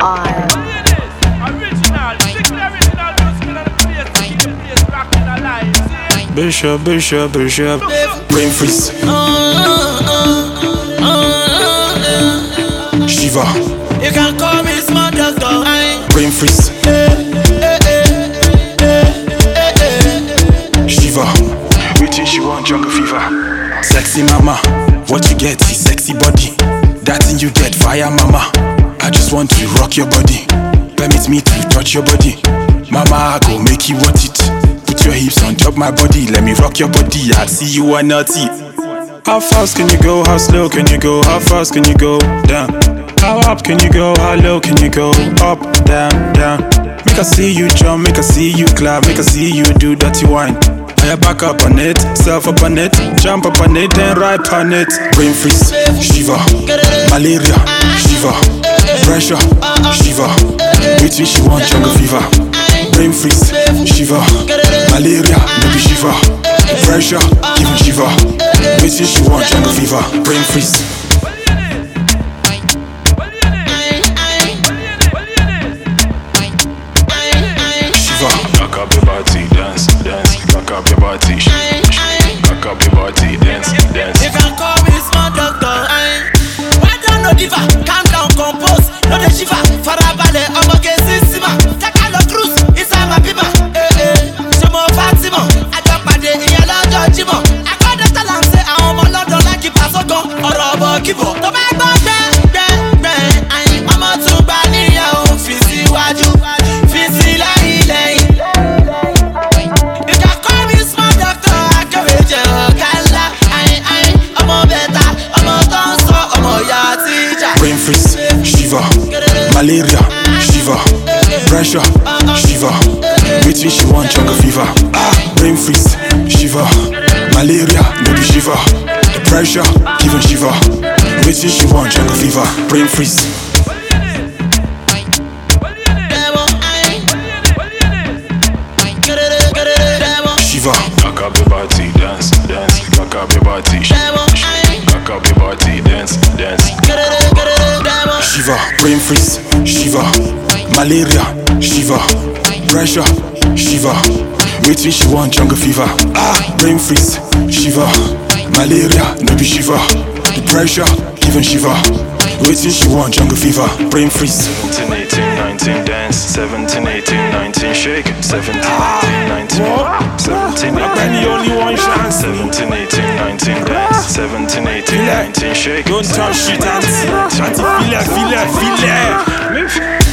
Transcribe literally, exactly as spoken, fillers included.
R. Bishop, Bishop, Bishop, brain freeze. Shiva, you can call me smart doctor. brain freeze. Shiva, waiting she want jungle fever. Sexy mama, what you get is sexy body. That thing you get fire mama. I just want to rock your body. Permit me to touch your body. Mama, I go make you want it. Put your hips on top my body. Let me rock your body. I see you are naughty. How fast can you go? How slow can you go? How fast can you go? Down. How up can you go? How low can you go? Up, down, down. Make I see you jump, make I see you clap, make I see you do dirty wine. I back up on it, self up on it, jump up on it, then right on it. Brain freeze, Shiva. Malaria, Shiva. Pressure, Shiva. Waiting she want jungle fever. Brain freeze, Shiva. Malaria, no be Shiva. Pressure, even Shiva. Waiting she want jungle fever. Brain freeze. Cock up your body, dance, dance. Cock up your body, cock up your body, dance, dance. You can call me smart doctor. Why don't no diva? Calm down, compose. No the shiva. Farabale, I'm okay, sissima. Take a look cruise, inside my pima. Eh eh, Shomo Fatima. I drop my day in your London Jimo. I got the talent, say I'm a London like you pass on. Or Robo Kibo. No matter what, ben, ben, I'm a two body, I'm fizzy waju, fizzy like lay. Brain freeze, Shiva. Malaria, Shiva. Pressure, Shiva. Waiting she want jungle fever. Ah, brain freeze, Shiva. Malaria, no be Shiva. The pressure, even Shiva. Waiting she want jungle fever. Brain freeze. Shiva. Cock up your body, dance, dance. Cock up your body, cock up your body, dance, dance. Shiva, brain freeze, Shiva. Malaria, Shiva. Pressure, Shiva. Waiting she want jungle fever. Ah, brain freeze, Shiva. Malaria, no be Shiva. The pressure, even Shiva. Waiting she want jungle fever. Brain freeze. seventeen, eighteen, nineteen, dance. seventeen, eighteen, nineteen, shake. seventeen, eighteen, nineteen. seventeen, eighteen, only one chance. seventeen, eighteen, nineteen, dance. seventeen, eighteen, nineteen, shake. Don't touch shit, auntie. Auntie, feel it, feel it, feel it.